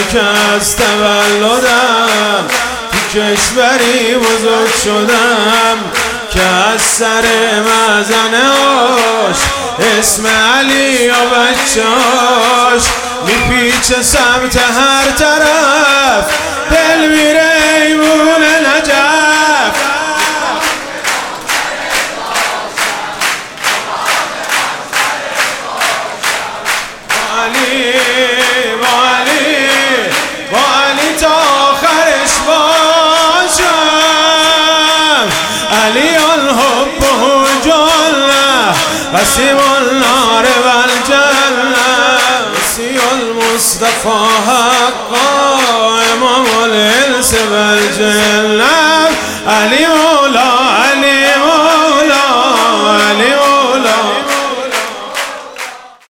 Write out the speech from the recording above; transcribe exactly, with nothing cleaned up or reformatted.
که از تولدم تو کشوری بزرگ شدم که از سر مزنهاش اسم علی و بچهاش میپیچه سمت هر طرف، دل میره ایمون نجف. علی با علی با علی تا آخرش باشم. علی الحب جنة قسیم النار والجنة نسي المصطفى حقا امام الانس والجنة.